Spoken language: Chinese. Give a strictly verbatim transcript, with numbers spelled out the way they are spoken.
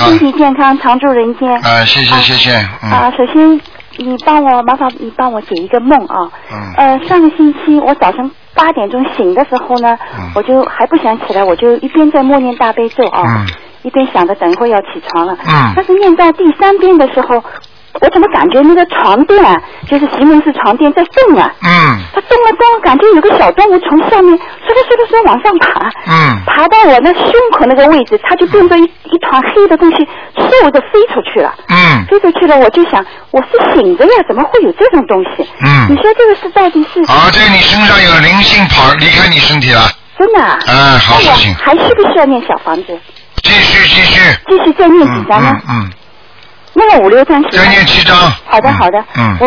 身体健康，常驻人间。 啊，谢谢谢谢。嗯、 啊，首先你帮我麻烦你帮我解一个梦啊。 嗯。 呃，上个星期我早上八点钟醒的时候呢， 嗯、 我就还不想起来，我就一边在默念大悲咒啊， 嗯、 一边想着等一会儿要起床了。 嗯。 但是念到第三遍的时候，我怎么感觉那个床垫啊，就是席梦思床垫在动啊？ 嗯。 它动了动，感觉有个小动物从下面唰啦唰啦唰往上爬。 嗯。 爬到我那胸口那个位置，它就变成一一团黑的东西，嗖着飞出去了。 嗯。 飞出去了，我就想，我是醒着呀，怎么会有这种东西？ 嗯。 你说这个是到底是？ 啊，这你身上有灵性跑离开你身体了。 真的啊？ 嗯，好事情。 还需不需要念小房子？ 继续继续。 继续再念几张呢？ 嗯。嗯嗯那个五六张行吗？ 再念七张。 好的好的。 嗯。